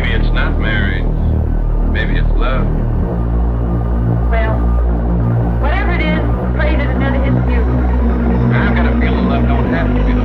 maybe it's not marriage. Maybe it's love. Well, whatever it is, pray that it none of his future. I've got a feeling love don't have to be the